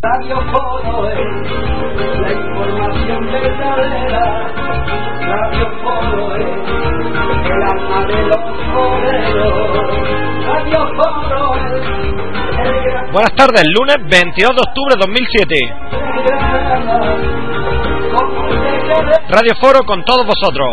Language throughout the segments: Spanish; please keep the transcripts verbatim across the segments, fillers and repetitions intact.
Radio Foro es la información verdadera. Radio Foro es el alma de los foreros. Radio Foro es el gran... Buenas tardes, lunes veintidós de octubre de dos mil siete. Radio Foro con todos vosotros.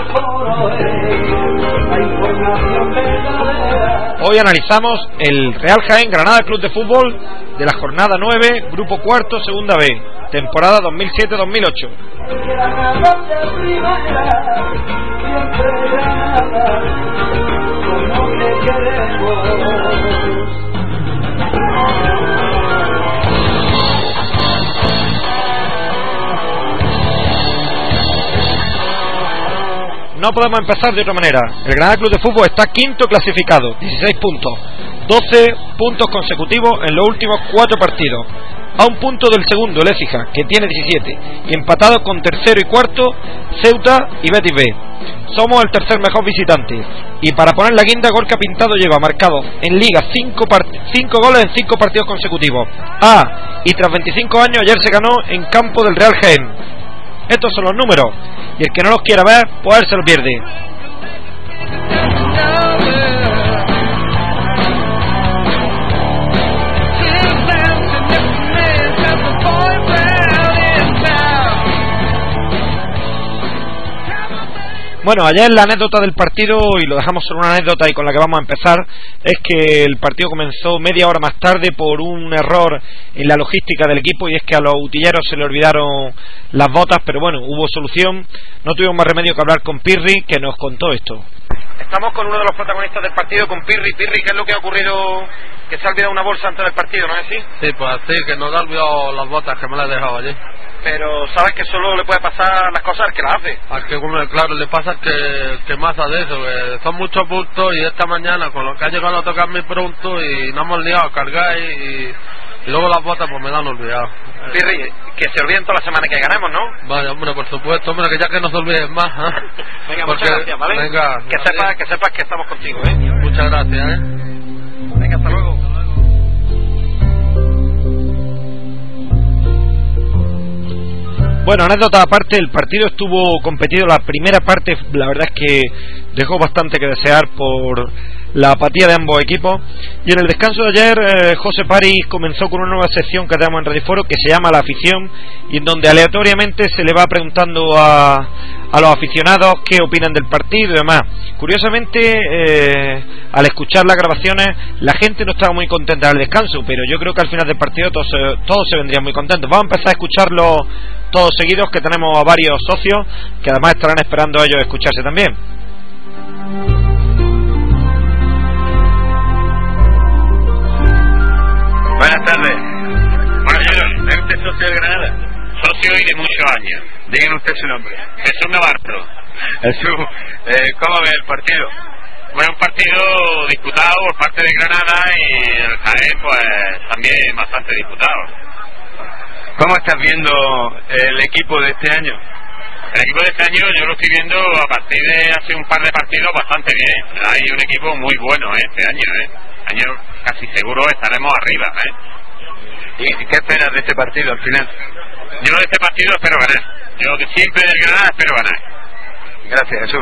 Hoy analizamos el Real Jaén Granada Club de Fútbol de la jornada nueve, grupo cuarto, segunda B, temporada dos mil siete dos mil ocho. No podemos empezar de otra manera. El Granada Club de Fútbol está quinto clasificado, dieciséis puntos, doce puntos consecutivos en los últimos cuatro partidos, a un punto del segundo, el Écija, que tiene diecisiete, y empatado con tercero y cuarto, Ceuta y Betis B. Somos el tercer mejor visitante, y para poner la guinda, Gorka Pintado lleva marcado en Liga cinco goles en cinco partidos consecutivos. Ah, y tras veinticinco años ayer se ganó en campo del Real Jaén. Estos son los números, y el que no los quiera ver, pues él se lo pierde. Bueno, ayer la anécdota del partido, y lo dejamos solo una anécdota y con la que vamos a empezar, es que el partido comenzó media hora más tarde por un error en la logística del equipo, y es que a los utilleros se le olvidaron las botas, pero bueno, hubo solución. No tuvimos más remedio que hablar con Pirri, que nos contó esto. Estamos con uno de los protagonistas del partido, con Pirri. Pirri, ¿qué es lo que ha ocurrido? Que se ha olvidado una bolsa antes del partido, ¿no es así? Sí, pues sí, que nos ha olvidado las botas, que me las he dejado allí. Pero sabes que solo le puede pasar las cosas al que las hace. Al que, claro, le pasa que, que más de eso, que son muchos bultos, y esta mañana con lo que ha llegado a tocarme pronto y nos hemos liado a cargar y, y, y luego las botas pues me la han olvidado. Pirri, que se olviden toda la semana que ganemos, ¿no? Vale, hombre, por supuesto, hombre, que ya que no se olviden más, ¿eh? Venga, porque, muchas gracias, ¿vale? Venga, que sepas que sepas que estamos contigo, ¿eh? Muchas gracias, ¿eh? Venga, hasta luego. Bueno, anécdota aparte, el partido estuvo competido. La primera parte, la verdad es que dejó bastante que desear por la apatía de ambos equipos, y en el descanso de ayer eh, José París comenzó con una nueva sección que tenemos en Radio Foro que se llama La Afición, y en donde aleatoriamente se le va preguntando a, a los aficionados qué opinan del partido y demás. Curiosamente, eh, al escuchar las grabaciones, la gente no estaba muy contenta del descanso, pero yo creo que al final del partido todos, todos se vendrían muy contentos. Vamos a empezar a escucharlo todos seguidos, que tenemos a varios socios que además estarán esperando a ellos escucharse también. Buenas tardes. Bueno, yo, ¿es usted socio de Granada? Socio y de muchos años. Díganme usted su nombre. Jesús Navarro. Jesús, eh, ¿cómo ve el partido? Bueno, un partido disputado por parte de Granada, y el Jaén pues también bastante disputado. ¿Cómo estás viendo el equipo de este año? El equipo de este año yo lo estoy viendo a partir de hace un par de partidos bastante bien. Hay un equipo muy bueno, ¿eh? Este año, ¿eh? Este año casi seguro estaremos arriba, ¿eh? ¿Y qué esperas de este partido al final? Yo de este partido espero ganar. Yo siempre del Granada espero ganar. Gracias, Jesús.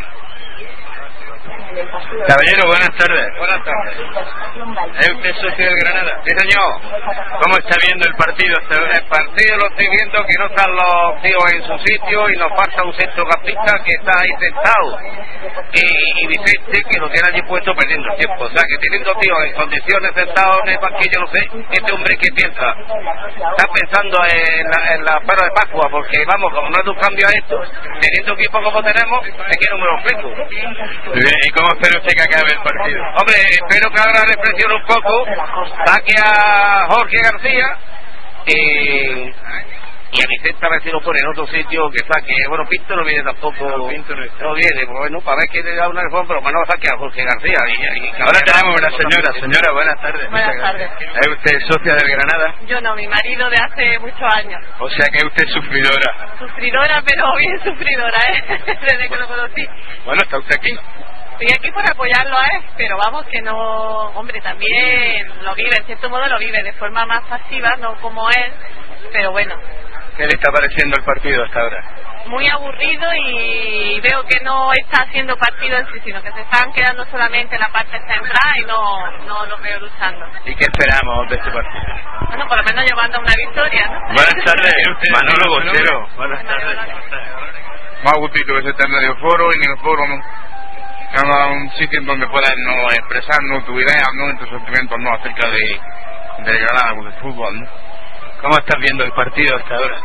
Caballero, buenas tardes. Buenas tardes. ¿Es usted socio del Granada? Sí, señor. ¿Cómo está viendo el partido? El partido lo estoy viendo que no están los tíos en su sitio, y nos falta un centrocampista que está ahí sentado, y, y Vicente, que lo tiene allí puesto perdiendo el tiempo. O sea, que teniendo tíos en condiciones sentados en el banquillo, no sé, este hombre que piensa, está pensando en la, en la perra de Pascua, porque vamos, como no es un cambio a esto, teniendo equipo como tenemos, es que no me lo explico. ¿Y cómo espera usted que acabe el partido? Hombre, espero que ahora reflexione un poco, saque a Jorge García y, y a Vicente a ver si lo pone en otro sitio, que saque. Bueno, Pinto no viene tampoco, no, Pinto no, no viene, pues bueno, para ver que le da una reforma, pero bueno, saque a Jorge García. Y, y ahora tenemos una señora. Señora, buenas tardes. Buenas tardes. ¿Es usted socia del Granada? Yo no, mi marido de hace muchos años. O sea que es usted sufridora. Sufridora, pero bien sufridora, ¿eh? Desde que lo conocí. Bueno, ¿está usted aquí? Estoy aquí por apoyarlo a él, pero vamos que no, hombre, también lo vive, en cierto modo lo vive de forma más pasiva, no como él, pero bueno. ¿Qué le está pareciendo el partido hasta ahora? Muy aburrido y veo que no está haciendo partido en sí, sino que se están quedando solamente en la parte central y no, no los veo luchando. ¿Y qué esperamos de este partido? Bueno, por lo menos llevando una victoria, ¿no? Buenas tardes, Manolo Bochero. Buenas tardes. Más gustito que se está en el foro y en el foro, ¿no? Cada un sitio en donde puedas no expresarnos tu idea, ¿no? tus sentimientos, ¿no? acerca de, de Granada, del fútbol, ¿no? ¿Cómo estás viendo el partido hasta ahora?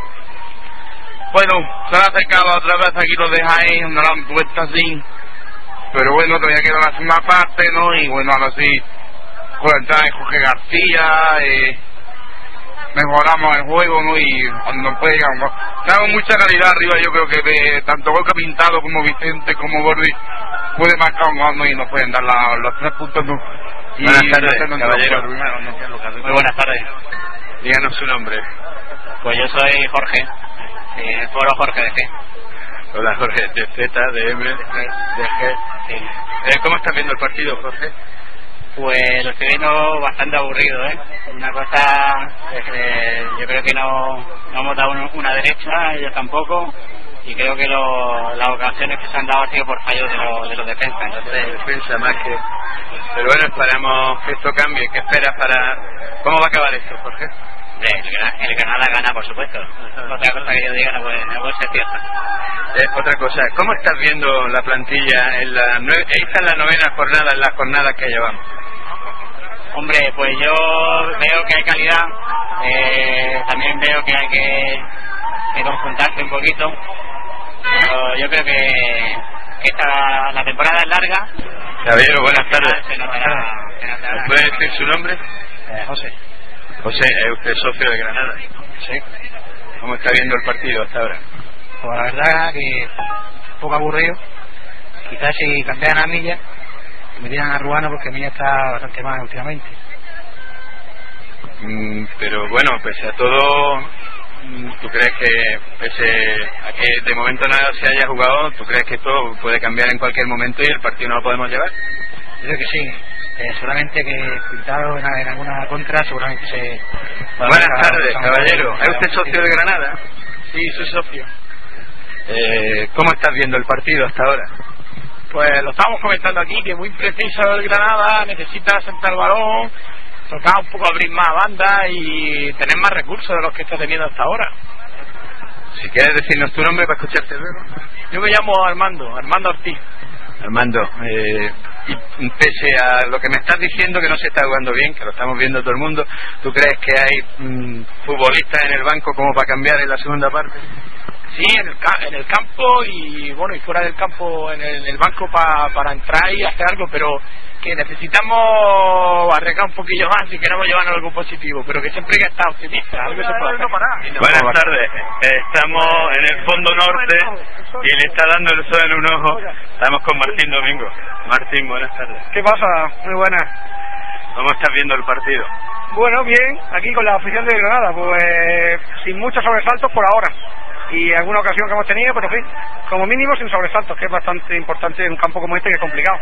Bueno, se han acercado otra vez, aquí lo dejáis, no lo han puesto así, pero bueno, todavía queda la segunda parte, ¿no? Y bueno, ahora sí, con la entrada de Jorge García, eh, mejoramos el juego, ¿no? Y cuando pegan, ¿no? Tenemos mucha calidad arriba, yo creo que de tanto Gorka Pintado como Vicente como Gordi puede marcar un gol, ¿no? Y nos pueden dar la, los tres puntos, ¿no? Y buenas tardes, caballero. Primero, ¿no? Muy buenas tardes. Díganos su nombre. Pues yo soy Jorge, sí, el foro Jorge de G. Hola Jorge, de Z, de M, de G. Sí. Eh, ¿Cómo estás viendo el partido, Jorge? Pues lo estoy viendo bastante aburrido, ¿eh? Una cosa, eh, yo creo que no, no hemos dado una derecha, ellos tampoco, y creo que lo, las ocasiones que se han dado han sido por fallos de, lo, de los defensas. Entonces, defensa más que... Pero bueno, esperamos que esto cambie. ¿Qué esperas para...? ¿Cómo va a acabar esto, Jorge? El, el Granada gana, por supuesto. Otra cosa que yo diga no puede, no puede ser cierta. Eh, otra cosa, ¿cómo estás viendo la plantilla en la nueve, esta es la novena jornada, en las jornadas que llevamos? Hombre, pues yo veo que hay calidad, eh, también veo que hay que, que conjuntarse un poquito, pero yo creo que, que esta, la temporada es larga. Caballero, buenas tardes. Se notará, se notará. ¿Me puede decir su nombre? Eh, José. José, ¿es usted socio de Granada? Sí. ¿Cómo está viendo el partido hasta ahora? Pues la verdad que un poco aburrido. Quizás si cambiaran a Milla, me tiran a Ruano porque Milla está bastante mal últimamente. Mm, pero bueno, pese a todo, ¿tú crees que pese a que de momento nada se haya jugado, tú crees que esto puede cambiar en cualquier momento y el partido no lo podemos llevar? Yo creo que sí. Eh, seguramente que Pintado en, en alguna contra seguramente se... Buenas tardes, caballero. ¿Es usted socio de Granada? Sí, soy socio. Eh, ¿Cómo estás viendo el partido hasta ahora? Pues lo estamos comentando aquí, que muy preciso el Granada, necesita sentar el balón, tocar un poco, abrir más banda y tener más recursos de los que está teniendo hasta ahora. Si quieres decirnos tu nombre para escucharte luego. Yo me llamo Armando, Armando Ortiz. Armando, eh, y pese a lo que me estás diciendo que no se está jugando bien, que lo estamos viendo todo el mundo, ¿tú crees que hay mm, futbolistas en el banco como para cambiar en la segunda parte? Sí, en el, en el campo y bueno, y fuera del campo, en el, en el banco pa, para entrar y hacer algo, pero que necesitamos arreglar un poquillo más si queremos llevarnos algo positivo, pero que siempre hay que estar optimista, algo se puede hacer. Buenas tardes, estamos en el fondo norte y le está dando el sol en un ojo. Estamos con Martín Domingo. Martín, buenas tardes. ¿Qué pasa? Muy buenas. ¿Cómo estás viendo el partido? Bueno, bien, aquí con la afición de Granada, pues sin muchos sobresaltos por ahora. Y alguna ocasión que hemos tenido, pero en fin, como mínimo sin sobresaltos, que es bastante importante en un campo como este, que es complicado.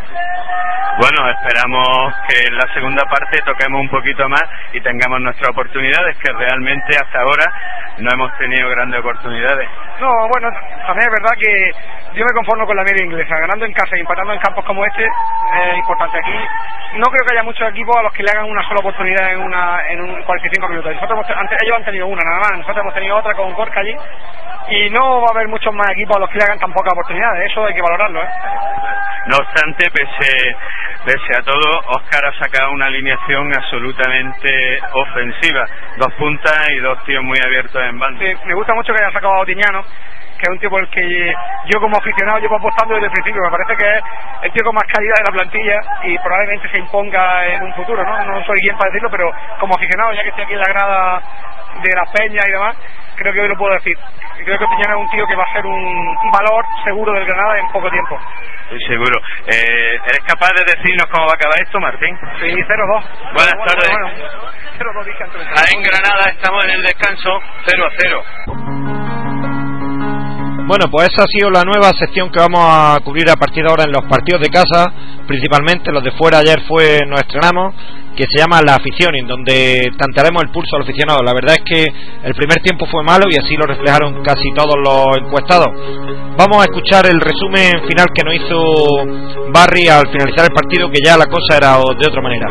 Bueno, esperamos que en la segunda parte toquemos un poquito más y tengamos nuestras oportunidades, que realmente hasta ahora no hemos tenido grandes oportunidades. No, bueno, también es verdad que yo me conformo con la media inglesa, ganando en casa y empatando en campos como este es importante. Aquí no creo que haya muchos equipos a los que le hagan una sola oportunidad en una en un cuarenta y cinco minutos. Nosotros hemos, antes, ellos han tenido una nada más, nosotros hemos tenido otra con Gorka allí, y no va a haber muchos más equipos a los que le hagan tan pocas oportunidades, eso hay que valorarlo, ¿eh? No obstante, pese, pese a todo, Óscar ha sacado una alineación absolutamente ofensiva, dos puntas y dos tíos muy abiertos en banda. Sí, me gusta mucho que haya sacado a Otiñano, que es un tío por el que yo como aficionado llevo apostando desde el principio. Me parece que es el tío con más calidad de la plantilla y probablemente se imponga en un futuro, ¿no? No soy quien para decirlo, pero como aficionado, ya que estoy aquí en la grada de las peñas y demás, creo que hoy lo puedo decir. Y creo que Otiñano es un tío que va a ser un, un valor seguro del Granada en poco tiempo. Estoy seguro. Eh, ¿Eres capaz de decirnos cómo va a acabar esto, Martín? Sí, cero dos. Buenas bueno, tardes. Bueno, bueno. cero dos dije antes. En Granada estamos en el descanso cero a cero. Bueno, pues esa ha sido la nueva sección que vamos a cubrir a partir de ahora en los partidos de casa, principalmente los de fuera. Ayer fue nos estrenamos, que se llama La Afición, en donde tantearemos el pulso al aficionado. La verdad es que el primer tiempo fue malo y así lo reflejaron casi todos los encuestados. Vamos a escuchar el resumen final que nos hizo Barry al finalizar el partido, que ya la cosa era de otra manera.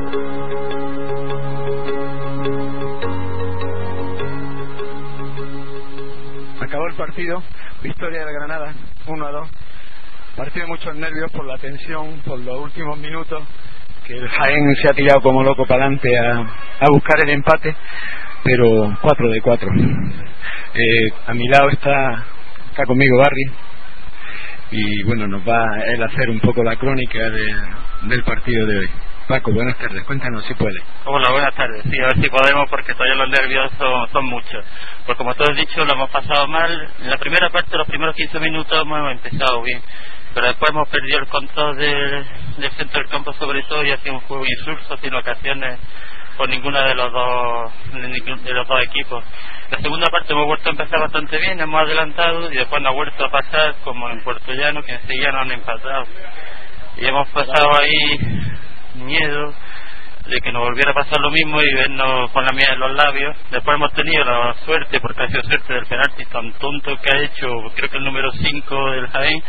Acabó el partido, victoria de Granada, uno a dos. Partido de muchos nervios por la tensión, por los últimos minutos, que el Jaén se ha tirado como loco para adelante a, a buscar el empate, pero cuatro de cuatro. Eh, a mi lado está, está conmigo Barry, y bueno, nos va él a hacer un poco la crónica de, del partido de hoy. Paco, buenas tardes, cuéntanos si puede. Hola, buenas tardes, sí, a ver si podemos, porque todavía los nervios son, son muchos. Pues como tú has dicho, lo hemos pasado mal. En la primera parte, los primeros quince minutos hemos empezado bien, pero después hemos perdido el control del, del centro del campo sobre todo, y ha sido un juego insulso, sin ocasiones por ninguna de los dos de los dos equipos. La segunda parte hemos vuelto a empezar bastante bien, hemos adelantado y después nos ha vuelto a pasar como en Puerto Llano, que enseguida nos han empatado. Y hemos pasado ahí miedo de que nos volviera a pasar lo mismo y vernos con la miel en los labios. Después hemos tenido la suerte, porque ha sido suerte del penalti tan tonto que ha hecho, creo que el número cinco del Jaén,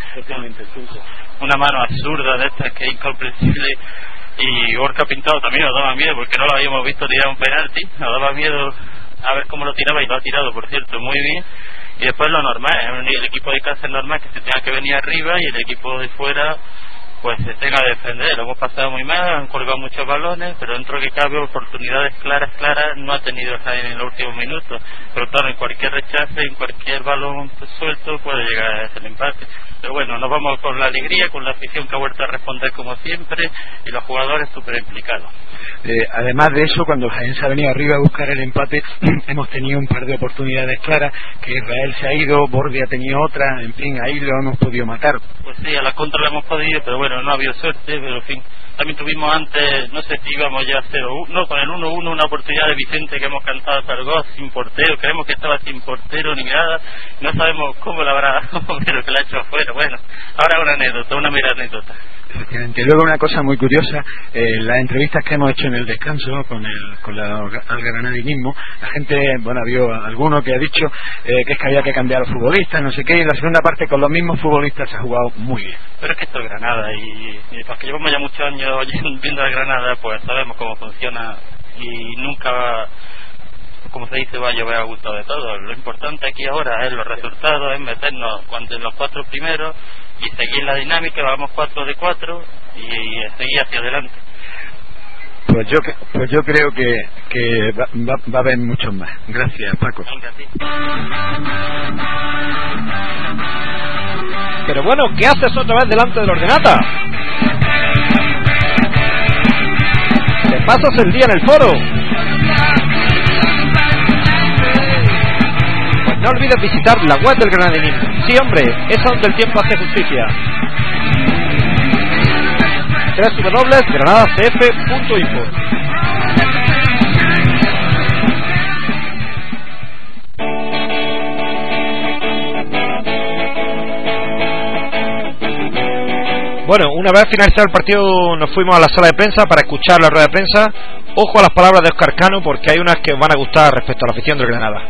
una mano absurda de estas que es incomprensible. Y Gorka Pintado también nos daba miedo, porque no lo habíamos visto tirar un penalti, nos daba miedo a ver cómo lo tiraba, y lo ha tirado, por cierto, muy bien. Y después lo normal, el equipo de casa es normal que se tenga que venir arriba y el equipo de fuera pues se tenga que defender. Lo hemos pasado muy mal, han colgado muchos balones, pero dentro de que cabe oportunidades claras, claras, no ha tenido el Jaén en los últimos minutos. Pero claro, en cualquier rechace, en cualquier balón suelto puede llegar el empate. Pero bueno, nos vamos con la alegría, con la afición que ha vuelto a responder como siempre, y los jugadores súper implicados. Eh, además de eso, cuando el Jaén se ha venido arriba a buscar el empate, hemos tenido un par de oportunidades claras, que Israel se ha ido, Bordi ha tenido otra, en fin, ahí lo hemos podido matar. Pues sí, a la contra la hemos podido, pero bueno, no ha habido suerte, pero en fin. También tuvimos antes, no sé si íbamos ya a cero uno, con el uno uno, una oportunidad de Vicente que hemos cantado hasta el gol, sin portero, creemos que estaba sin portero ni nada, no sabemos cómo lo habrá dado, pero que la ha hecho afuera. Bueno, ahora una anécdota, una mera anécdota. Efectivamente. Luego una cosa muy curiosa, eh, las entrevistas que hemos hecho en el descanso con el con la, al granadinismo, la gente, bueno, había alguno que ha dicho eh, que es que había que cambiar a los futbolistas, no sé qué, y la segunda parte con los mismos futbolistas se ha jugado muy bien. Pero es que esto es Granada, y, y los que llevamos ya muchos años viendo a Granada, pues sabemos cómo funciona, y nunca, como se dice, va a llover a gusto de todos. Lo importante aquí ahora es los resultados, es meternos cuando en los cuatro primeros y seguir la dinámica. Vamos cuatro de cuatro y, y seguir hacia adelante. Pues yo pues yo creo que, que va, va, va a haber muchos más. Gracias, Paco. Venga, sí. Pero bueno, ¿qué haces otra vez delante del ordenata? ¿Te pasas el día en el foro? Pues no olvides visitar la web del Granadinismo. Sí, hombre, es donde el tiempo hace justicia. doble u doble u doble u punto granada c f punto info. Bueno, una vez finalizado el partido nos fuimos a la sala de prensa para escuchar la rueda de prensa. Ojo a las palabras de Óscar Cano, porque hay unas que van a gustar respecto a la afición del Granada.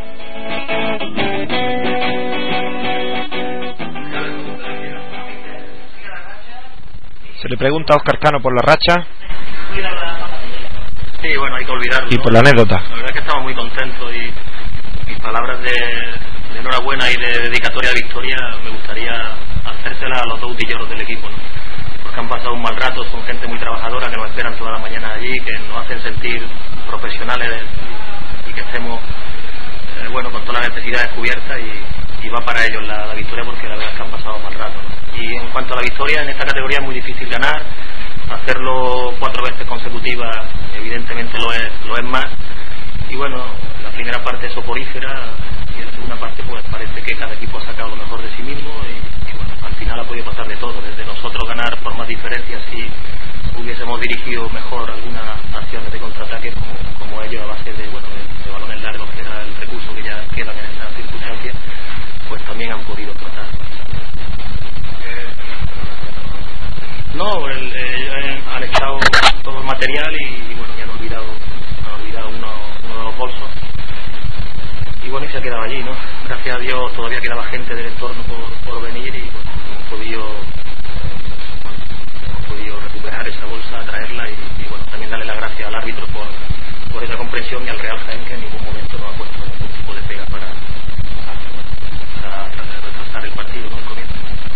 Se le pregunta a Óscar Cano por la racha. Sí, bueno, hay que olvidarlo. Y por la anécdota. La verdad es que estamos muy contentos, y, y palabras de, de enhorabuena y de dedicatoria de victoria me gustaría hacérselas a los dos utilleros del equipo, ¿no? Porque han pasado un mal rato, son gente muy trabajadora que nos esperan toda la mañana allí, que nos hacen sentir profesionales y que estemos eh, bueno, con todas las necesidades cubiertas, y, y va para ellos la, la victoria, porque la verdad es que han pasado mal rato, ¿no? Y en cuanto a la victoria, en esta categoría es muy difícil ganar. Hacerlo cuatro veces consecutivas evidentemente lo es, lo es más. Y bueno, la primera parte es soporífera, y en la segunda parte pues parece que cada equipo ha sacado lo mejor de sí mismo, y, y bueno, al final ha podido pasar de todo, desde nosotros ganar por más diferencias si hubiésemos dirigido mejor algunas acciones de contraataque, como, como ellos, a base de, bueno, de, de balones largos, que era el recurso que ya quedan en esa circunstancia, pues también han podido tratar No, el, eh, han echado todo el material y, y bueno, ya han olvidado, han olvidado uno, uno de los bolsos. Y bueno, y se ha quedado allí, ¿no? Gracias a Dios todavía quedaba gente del entorno por, por venir y bueno, hemos podido, hemos podido recuperar esa bolsa, traerla y, y bueno, también darle las gracias al árbitro por, por esa comprensión y al Real Jaén, que en ningún momento nos ha puesto ningún tipo de pega para, para, para retrasar el partido, ¿no? El comienzo.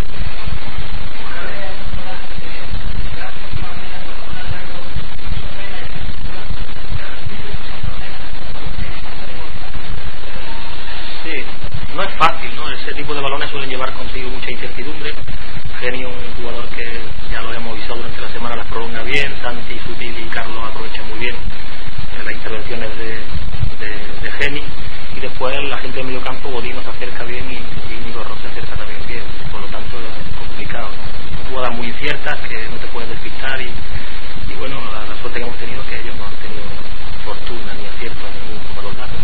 Sí, no es fácil, ¿no? Ese tipo de balones suelen llevar consigo mucha incertidumbre. Genio, un jugador que ya lo hemos avisado durante la semana, las prolonga bien. Santi, Sutil y Carlos aprovechan muy bien eh, las intervenciones de, de, de Geni. Y después la gente del medio campo, Godino se acerca bien y, y Íñigo Ross se acerca también bien. Por lo tanto es complicado, ¿no? Son jugadas muy inciertas que no te puedes despistar y, y bueno, la, la suerte que hemos tenido es que ellos no han tenido fortuna ni acierto en ningún balón largo.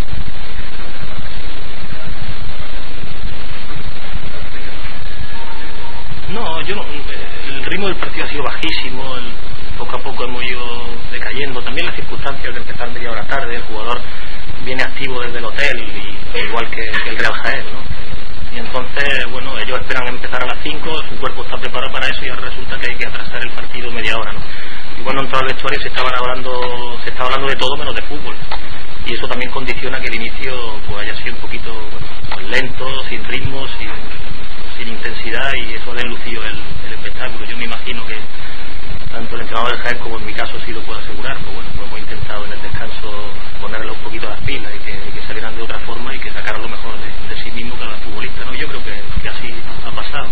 No, yo no, el ritmo del partido ha sido bajísimo, el, poco a poco hemos ido decayendo, también las circunstancias de empezar media hora tarde, el jugador viene activo desde el hotel, y, igual que, que el Real Jaén, ¿no? Y entonces, bueno, ellos esperan empezar a las cinco, su cuerpo está preparado para eso y ahora resulta que hay que atrasar el partido media hora, ¿no? Y cuando entró al vestuario se estaban hablando, se estaba hablando de todo menos de fútbol, y eso también condiciona que el inicio pues haya sido un poquito, bueno, pues lento, sin ritmo, sin... sin intensidad, y eso ha deslucido el, el espectáculo. Yo me imagino que tanto el entrenador del Jaén como en mi caso sí lo puedo asegurar, pues bueno, pues hemos intentado en el descanso ponerle un poquito las pilas y que, y que salieran de otra forma y que sacaran lo mejor de, de sí mismo cada futbolista, ¿no? Yo creo que, que así ha pasado.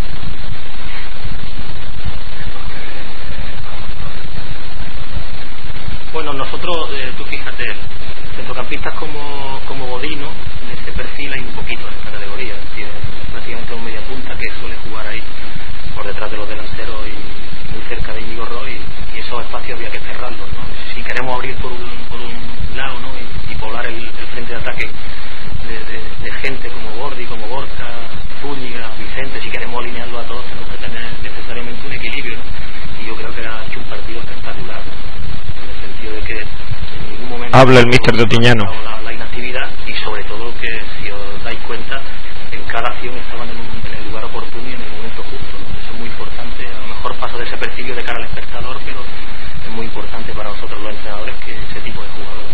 Bueno, nosotros, eh, tú fíjate, centrocampistas como, como Godino, en ese perfil hay un poquito en esta categoría, es decir, prácticamente un media punta que suele jugar ahí por detrás de los delanteros y muy cerca de Íñigo Ross, y, y esos espacios había que cerrarlos, ¿no? Si queremos abrir por un, por un lado, ¿no? y, y poblar el, el frente de ataque de, de, de gente como Gordi, como Gorka, Zúñiga, Vicente, si queremos alinearlo a todos tenemos que tener necesariamente un equilibrio, ¿no? Y yo creo que ha hecho un partido espectacular, ¿no? En el sentido de que en ningún momento habla el míster de Tiñano la, la inactividad, y sobre todo que si os dais cuenta en cada acción estaban en, un, en el lugar oportuno y en el momento justo, ¿no? Eso es muy importante, a lo mejor pasa desapercibido de cara al espectador, pero es muy importante para nosotros los entrenadores que ese tipo de jugadores.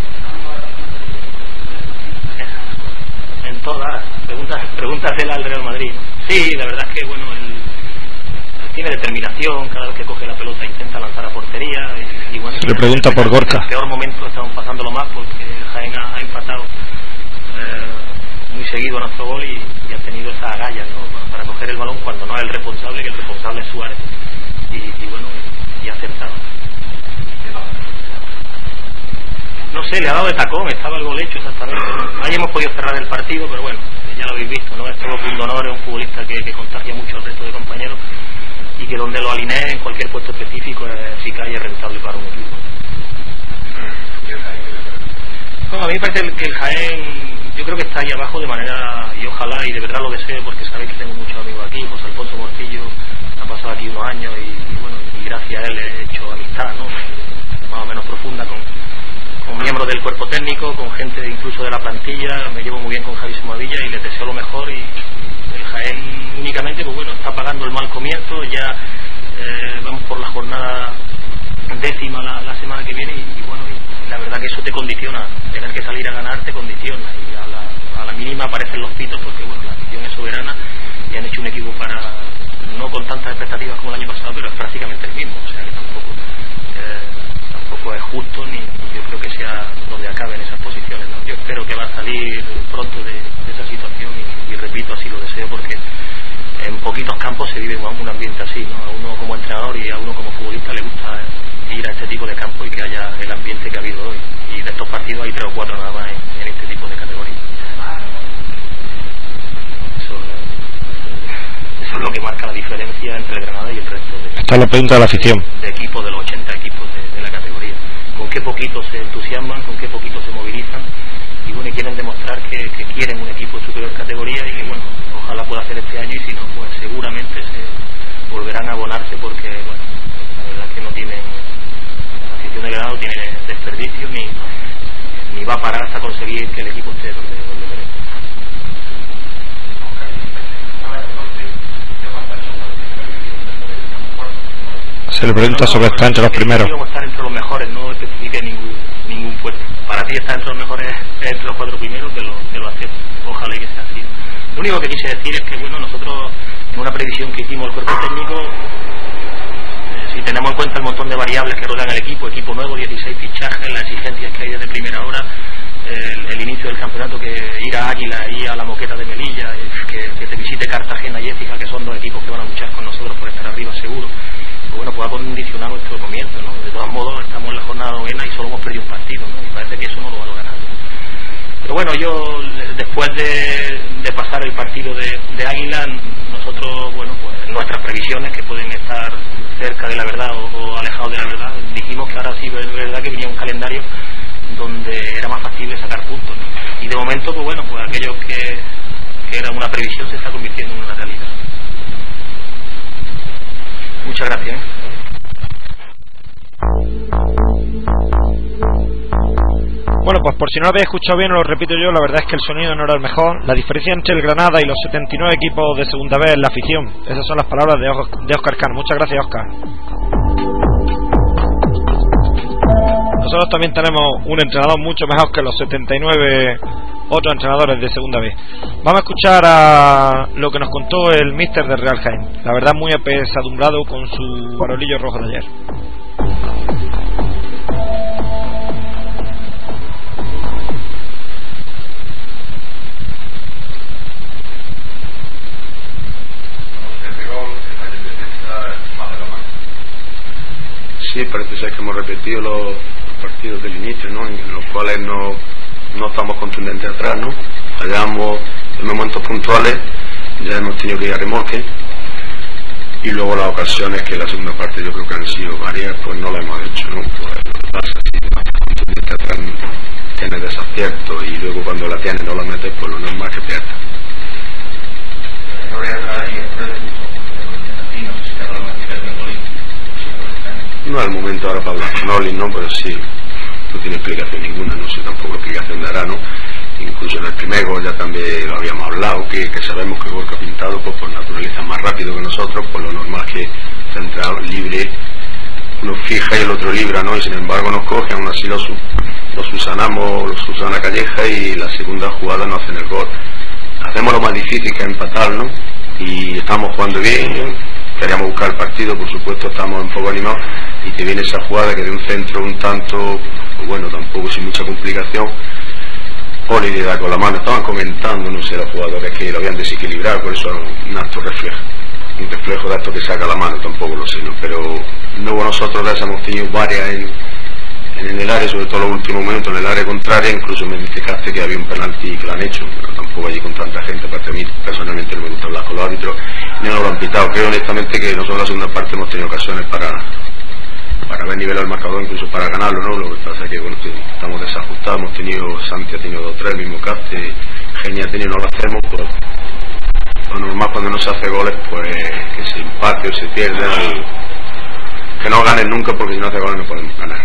En todas, pregúntas, pregúntasela al Real Madrid, ¿no? Sí, la verdad es que bueno, él tiene determinación, cada vez que coge la pelota intenta lanzar a portería y, y bueno, se le pregunta por Gorka. En el peor momento estamos pasándolo más porque Jaén ha, ha empatado eh, muy seguido a nuestro gol y, y ha tenido esa agallas, ¿no? para, para coger el balón cuando no es el responsable, que el responsable es Suárez, y, y bueno, y, y ha acertado. No sé, le ha dado de tacón, estaba el gol hecho exactamente, ¿no? Ahí hemos podido cerrar el partido, pero bueno, ya lo habéis visto, ¿no? Es todo punto honor, es un futbolista que, que contagia mucho al resto de compañeros y que donde lo alinee en cualquier puesto específico es eficaz y es rentable para un equipo. No, a mí me parece que el Jaén, yo creo que está ahí abajo de manera, y ojalá y de verdad lo deseo, porque sabéis que tengo muchos amigos aquí. José Alfonso Morcillo ha pasado aquí unos años y, y bueno, y gracias a él he hecho amistad, ¿no? Más o menos profunda con, con miembros del cuerpo técnico, con gente incluso de la plantilla. Me llevo muy bien con Javi Somadilla y les deseo lo mejor, y el Jaén únicamente, pues bueno, está pagando el mal comienzo. Ya eh, vamos por la jornada décima la, la semana que viene y, y bueno, y la verdad que eso te condiciona, tener que salir a ganar te condiciona, y a la, a la mínima aparecen los pitos porque bueno, la afición es soberana y han hecho un equipo para, no con tantas expectativas como el año pasado, pero es prácticamente el mismo, o sea que tampoco eh, tampoco es justo, ni, ni yo creo que sea donde acaben esas posiciones, ¿no? Yo espero que va a salir pronto de, de esa situación y, y repito, así lo deseo, porque en poquitos campos se vive un ambiente así, ¿no? A uno como entrenador y a uno como futbolista le gusta ir a este tipo de campo y que haya el ambiente que ha habido hoy, y de estos partidos hay tres o cuatro nada más en, en este tipo de categorías. Eso, eso es lo que marca la diferencia entre el Granada y el resto de, esta es la pregunta de la afición, de equipos, de los ochenta equipos de, de la categoría, con qué poquitos se entusiasman, con qué poquitos se movilizan y bueno, y quieren demostrar que, que quieren un equipo de superior categoría, y que bueno, ojalá pueda hacer este año, y si no, pues seguramente se volverán a abonarse porque, bueno, la verdad es que no tienen, la afición de Granada no tiene desperdicio ni, ni va a parar hasta conseguir que el equipo esté donde, donde merece. Se le pregunta sobre estar entre los primeros. Estar entre los mejores, no especifique ningún ningún puesto. Para ti estar entre los mejores es entre los cuatro primeros, te lo, te lo acepto. Ojalá que sea así. Lo único que quise decir es que, bueno, nosotros en una previsión que hicimos el cuerpo técnico, eh, si tenemos en cuenta el montón de variables que rodean el equipo, equipo nuevo, dieciséis fichajes, las exigencias que hay desde primera hora, el, el inicio del campeonato, que ir a Águila, ir a la Moqueta de Melilla, que, que te visite Cartagena y Écija, que son dos equipos que van a luchar con nosotros por estar arriba seguro, pues bueno, pues ha condicionado nuestro comienzo, ¿no? De todos modos, estamos en la jornada novena y solo hemos perdido un partido, ¿no? Y parece que eso no lo va a lograr. Pero bueno, yo, después de, de pasar el partido de, de Águila, nosotros, bueno, pues nuestras previsiones, que pueden estar cerca de la verdad o, o alejados de la verdad, dijimos que ahora sí es verdad que venía un calendario donde era más factible sacar puntos, ¿no? Y de momento, pues bueno, pues aquello que, que era una previsión se está convirtiendo en una realidad. Muchas gracias. Bueno, pues por si no lo habéis escuchado bien, os lo repito yo, la verdad es que el sonido no era el mejor. La diferencia entre el Granada y los setenta y nueve equipos de segunda vez es la afición. Esas son las palabras de, de Óscar Cano. Muchas gracias, Óscar. Nosotros también tenemos un entrenador mucho mejor que los setenta y nueve otros entrenadores de segunda vez. Vamos a escuchar a lo que nos contó el míster del Real Jaén. La verdad, muy apesadumbrado con su farolillo rojo de ayer. Sí, parece ser que hemos repetido los partidos del inicio, ¿no? En los cuales no, no estamos contundentes atrás, ¿no? Fallamos en momentos puntuales, ya hemos tenido que ir a remolque, y luego las ocasiones que la segunda parte yo creo que han sido varias, pues no la hemos hecho, ¿no? Pues lo que pasa, si no estás contundente atrás tienes desacierto y luego cuando la tienes no la metes, pues lo normal es que pierdas. No es el momento ahora para hablar con Oli, ¿no? Pero sí, no tiene explicación ninguna, no sé tampoco explicación dará, ¿no? Incluso en el primer gol ya también lo habíamos hablado, que, que sabemos que Gorka Pintado, pues por naturaleza más rápido que nosotros, pues lo normal es que central libre, uno fija y el otro libra, ¿no? Y sin embargo nos coge, aún así lo, lo susanamos, lo susana Calleja y la segunda jugada nos hacen el gol. Hacemos lo más difícil que es empatar, ¿no? Y estamos jugando bien, queríamos buscar el partido, por supuesto estamos un poco animados, y te viene esa jugada que de un centro un tanto, pues bueno, tampoco sin mucha complicación, Oli le da con la mano. Estaban comentando, no sé, los jugadores que lo habían desequilibrado, por eso un acto reflejo, un reflejo de acto que saca la mano, tampoco lo sé, ¿no? Pero luego nosotros ya hemos tenido varias en, en el área, sobre todo los últimos minutos, en el área contraria, incluso me indicaste que había un penalti que lo han hecho, pero tampoco allí con tanta gente, aparte a mí personalmente no me gusta hablar con los árbitros, ni no lo han pitado. Creo honestamente que nosotros en la segunda parte hemos tenido ocasiones para para ver nivel al marcador, incluso para ganarlo, ¿no? Lo que pasa es que bueno, estamos desajustados, hemos tenido, Santi ha tenido dos tres, el mismo Caste, Genia ha tenido, no lo hacemos, pues lo normal cuando no se hace goles, pues que se empate o se pierda, que no ganen nunca, porque si no hace goles no podemos ganar.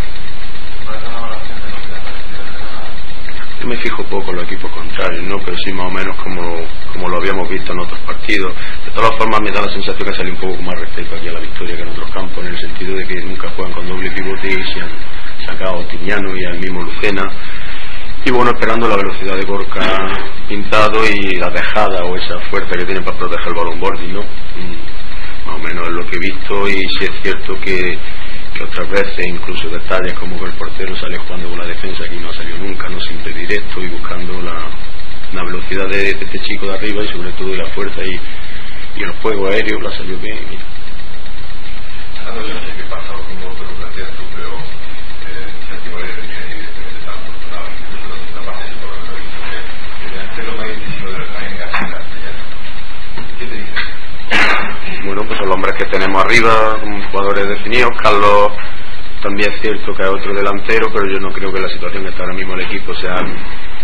Yo me fijo poco en los equipos contrarios, ¿no? Pero sí más o menos como, como lo habíamos visto en otros partidos. De todas formas me da la sensación que sale un poco con más respeto aquí a la Victoria que en otros campos, en el sentido de que nunca juegan con doble pivote y se han sacado a Tiñano y al mismo Lucena. Y bueno, esperando la velocidad de Gorka Pintado y la dejada o esa fuerza que tiene para proteger el balón boarding, ¿no? Y más o menos es lo que he visto, y sí es cierto que que otras veces incluso detalles como que el portero sale jugando con la defensa, aquí no ha salido nunca, no siempre directo y buscando la, la velocidad de, de este chico de arriba y sobre todo de la fuerza y, y el juego aéreo la salió bien. Mira. Yo no sé qué pasa o cómo te lo planteas tú, pero eh, Santiago venía evidentemente tan afortunado, incluso la segunda parte de todo lo visto, que el delantero más difícil de la Jaén es Castellano. ¿Qué te dices? Bueno, pues los hombres que tenemos arriba, jugadores definidos. Carlos también es cierto que es otro delantero, pero yo no creo que la situación que está ahora mismo el equipo sea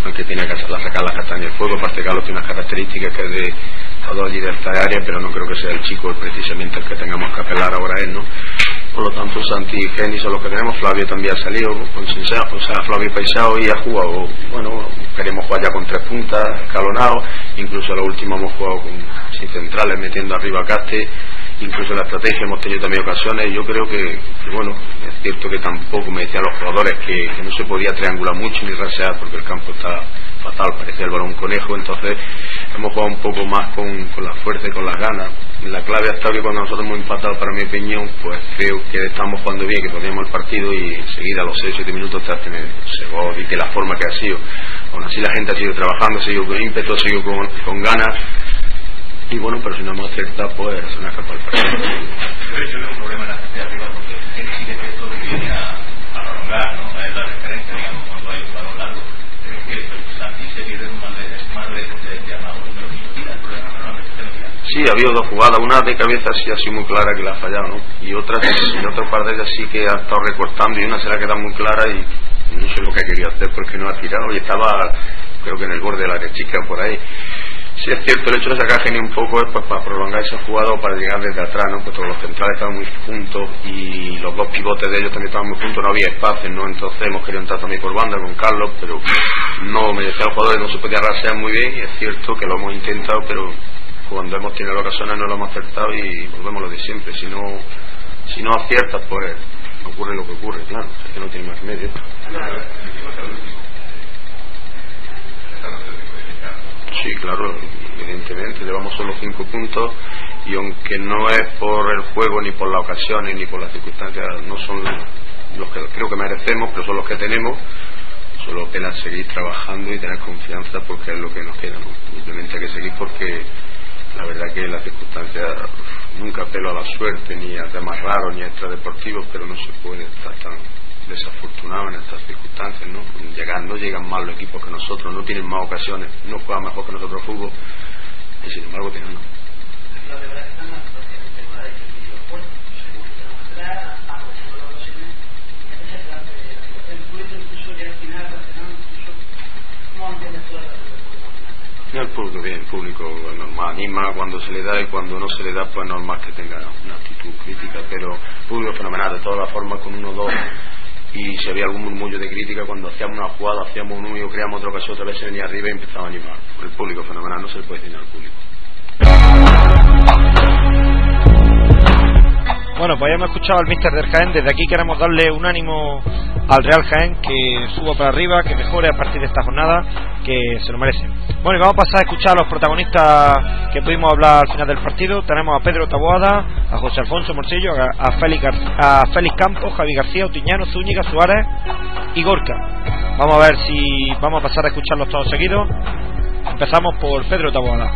el que tiene que sacar las castañas del fuego. Aparte Carlos tiene unas características que es de todo allí de esta área, pero no creo que sea el chico precisamente el que tengamos que apelar ahora a él, ¿no? Por lo tanto, Santi y Geni son los que tenemos. Flavio también ha salido con Sincero, o sea, Flavio Paisao, y ha jugado, bueno, queremos jugar ya con tres puntas, escalonados, incluso a la última hemos jugado con sin centrales, metiendo arriba a Caste, incluso en la estrategia hemos tenido también ocasiones. Yo creo que, que bueno, es cierto que tampoco, me decían los jugadores, que, que no se podía triangular mucho ni rasear porque el campo está fatal, parecía el balón conejo. Entonces hemos jugado un poco más con, con la fuerza y con las ganas. La clave ha estado que cuando nosotros hemos empatado, para mi opinión, pues creo que estamos jugando bien, que podíamos el partido, y enseguida a los seis o siete minutos te hacen ese gol, y de la forma que ha sido. Aún así la gente ha seguido trabajando, ha seguido con ímpetu, ha seguido con, con ganas, y bueno, pero si no hemos acertado, pues se nos ha escapado el partido. Pero yo veo un problema en la gente de arriba, porque tiene sí que es cierto que viene a, a prolongar, ¿no? Es la referencia, digamos, cuando hay un balón largo. Pero es que el Santi se pierde un mal de más de de armado, pero mira, el problema no es la referencia. Sí, ha habido dos jugadas, una de cabeza sí ha sido muy clara que la ha fallado, ¿no? Y otra, y otro par de ellas sí que ha estado recortando, y una se la ha quedado muy clara y no sé lo que ha querido hacer porque no ha tirado, y estaba, creo que en el borde de la derecha por ahí. Sí, es cierto, el hecho de sacar Geni un poco es pues para prolongar esa jugada o para llegar desde atrás, ¿no? Pues todos los centrales estaban muy juntos y los dos pivotes de ellos también estaban muy juntos, no había espacio, ¿no? Entonces hemos querido entrar también por banda con Carlos, pero no, me decía el jugador que no se podía rasear muy bien, y es cierto que lo hemos intentado, pero cuando hemos tenido ocasiones no lo hemos acertado, y volvemos a lo de siempre. Si no, si no aciertas, pues ocurre lo que ocurre, claro, es que no tiene más remedio. Sí, claro, evidentemente llevamos solo cinco puntos, y aunque no es por el juego, ni por las ocasiones, ni por las circunstancias, no son los que creo que merecemos, pero son los que tenemos. Solo apenas seguir trabajando y tener confianza, porque es lo que nos queda, ¿no? Simplemente hay que seguir, porque la verdad que las circunstancias, nunca apelo a la suerte, ni a temas raros, ni a extradeportivos, pero no se puede estar tan desafortunado en estas circunstancias, ¿no? Llegando, llegan más los equipos que nosotros, no tienen más ocasiones, no juegan mejor que nosotros fútbol, y sin embargo tienen más. El público bien, el público normal, anima cuando se le da, y cuando no se le da, pues normal que tenga una actitud crítica, pero el público es fenomenal, de todas las formas, con uno o dos, y si había algún murmullo de crítica, cuando hacíamos una jugada, hacíamos un uno, creamos otra ocasión, otra vez se venía arriba y empezaba a animar. El público es fenomenal, no se le puede decir al público. Bueno, pues ya hemos escuchado al míster del Jaén. Desde aquí queremos darle un ánimo al Real Jaén, que suba para arriba, que mejore a partir de esta jornada, que se lo merece. Bueno, y vamos a pasar a escuchar a los protagonistas que pudimos hablar al final del partido. Tenemos a Pedro Taboada, a José Alfonso Morcillo, a Félix, a Félix Campos, Javi García, Otiñano, Zúñiga, Suárez y Gorka. Vamos a ver si vamos a pasar a escucharlos todos seguidos. Empezamos por Pedro Taboada.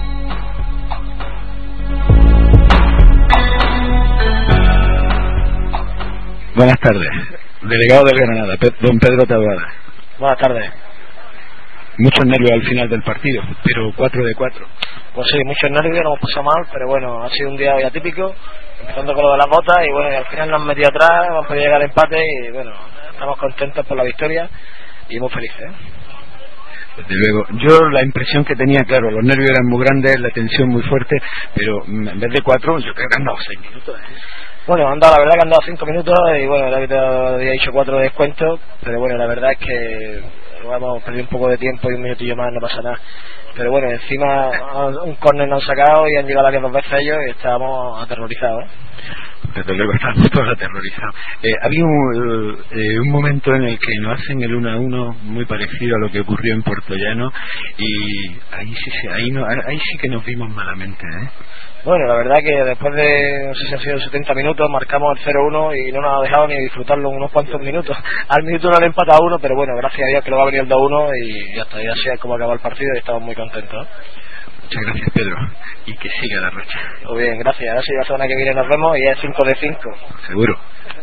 Buenas tardes, delegado del Granada, don Pedro Taboada. Buenas tardes. Muchos nervios al final del partido, pero cuatro de cuatro. Pues sí, muchos nervios, nos hemos pasado mal, pero bueno, ha sido un día hoy atípico, empezando con lo de las botas, y bueno, y al final nos han metido atrás, hemos podido llegar al empate, y bueno, estamos contentos por la victoria y muy felices, ¿eh? Desde luego, yo la impresión que tenía, claro, los nervios eran muy grandes, la tensión muy fuerte, pero en vez de cuatro, yo creo que han dado seis minutos, ¿eh? Bueno, han dado, la verdad que han dado cinco minutos, y bueno, el árbitro había dicho cuatro de descuento, pero bueno, la verdad es que hemos perdido un poco de tiempo, y un minutillo más no pasa nada. Pero bueno, encima un córner nos han sacado y han llegado a la que dos veces ellos, y estábamos aterrorizados, ¿eh? Desde luego estábamos todos aterrorizados. Eh, había un, eh, un momento en el que nos hacen el uno a uno muy parecido a lo que ocurrió en Puertollano, y ahí sí, ahí, no, ahí sí que nos vimos malamente, ¿eh? Bueno, la verdad que después de, no sé si han sido setenta minutos, marcamos el cero uno y no nos ha dejado ni disfrutarlo unos cuantos minutos. Al minuto no le empata a uno, pero bueno, gracias a Dios que lo va a venir el dos uno, y ya está, ya sea como acaba el partido, y estamos muy contentos, ¿eh? Muchas gracias, Pedro, y que siga la racha. Muy bien, gracias. Ahora sí, la semana que viene nos vemos, y es cinco de cinco. Seguro.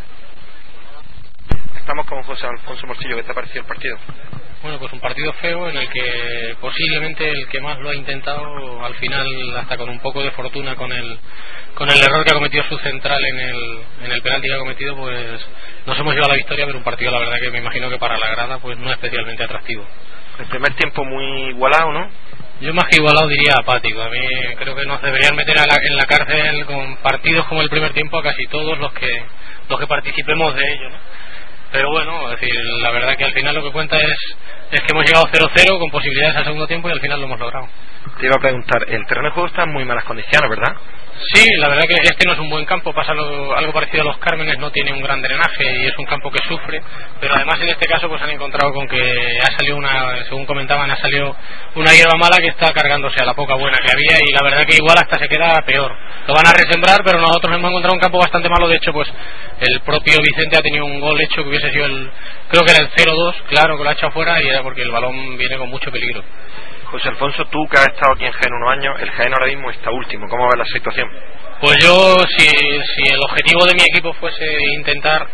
Estamos con José Alfonso Morcillo. ¿Qué te ha parecido el partido? Bueno, pues un partido feo en el que posiblemente el que más lo ha intentado, al final, hasta con un poco de fortuna, con el con el error que ha cometido su central en el en el penalti que ha cometido, pues nos hemos llevado a la victoria, pero un partido, la verdad, que me imagino que para la grada pues no especialmente atractivo. El primer tiempo muy igualado, ¿no? Yo más que igualado diría apático. A mí creo que nos deberían meter a la, en la cárcel con partidos como el primer tiempo a casi todos los que los que participemos de ello, ¿no? Pero bueno, es decir, la verdad que al final lo que cuenta es es que hemos llegado cero cero con posibilidades al segundo tiempo y al final lo hemos logrado. Te iba a preguntar, el terreno de juego está en muy malas condiciones, ¿verdad? Sí, la verdad que este no es un buen campo, pasa lo, algo parecido a los Cármenes, no tiene un gran drenaje y es un campo que sufre, pero además en este caso pues han encontrado con que ha salido una, según comentaban, ha salido una hierba mala que está cargándose a la poca buena que había y la verdad que igual hasta se queda peor. Lo van a resembrar, pero nosotros hemos encontrado un campo bastante malo, de hecho pues el propio Vicente ha tenido un gol hecho que hubiese sido el, creo que era el cero dos, claro que lo ha echado fuera y era porque el balón viene con mucho peligro. José Alfonso, tú que has estado aquí en Jaén unos años, el Jaén ahora mismo está último, ¿cómo ves la situación? Pues yo, si, si el objetivo de mi equipo fuese intentar,